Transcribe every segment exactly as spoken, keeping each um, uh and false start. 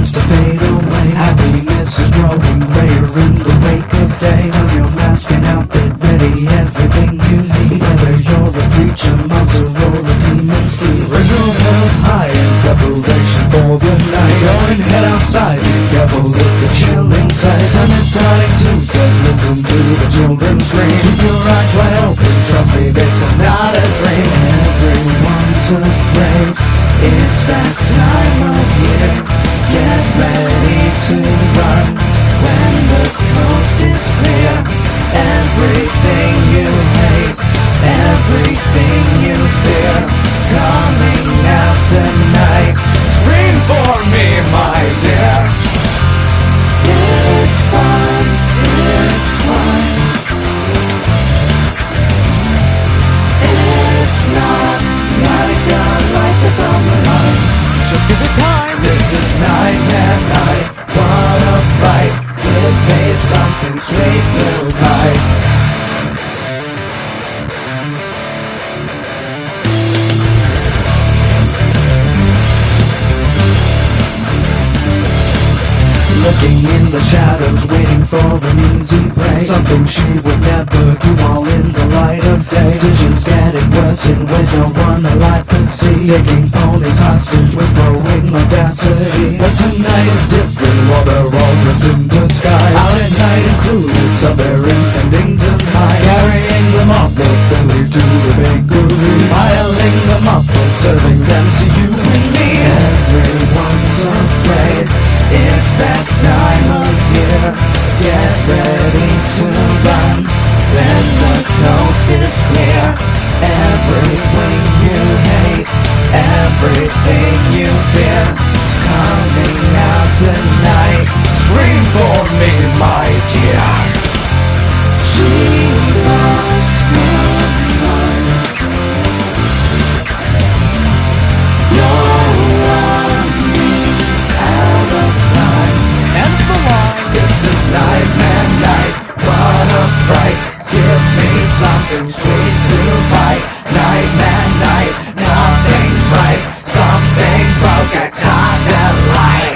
begins to fade away. Happiness is growing grayer in the wake of day. When you're masking out, get ready, everything you need. Whether you're a preacher, muscle, or a demon steed, raise your head high in preparation for the night. Go and head outside, be careful, it's a chilling sight. Sun is starting to set, listen to the children scream. Keep your eyes wide open, trust me, this is not a dream. Everyone's afraid, it's that time of year. Get ready to run when the coast is clear. Everything you hate, everything you fear, coming out tonight. Scream for me, my dear. It's fun, it's fun. It's not like a life is on the line. Just give it time. This is Nightmare Night. What a fight. Give me something sweet to bite. Looking in the shadows, waiting for an easy prey. Something she would never do, all in the light of day. Decisions getting worse in ways no one alive could see. Taking ponies hostage with growing audacity. But tonight is different, while they're all dressed in disguise. Out at night in clues of their impending demise. Carrying them off the Philly to the bakery, piling them up and serving them to you and me. Everyone's afraid, it's that time of year. Get ready to run when the coast is clear. Everything you hate, everything you fear, is coming out tonight. Scream for me, my dear. She's lost her mind. You're running out of time. And the line. This is Nightmare Night. What a fright. Give me something sweet to bite. Nightmare Night. Nothing's right. Something broke. A time to light.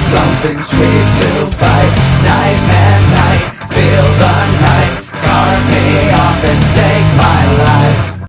something sweet to bite. Nightmare night, feel the night. Carve me up and take my life.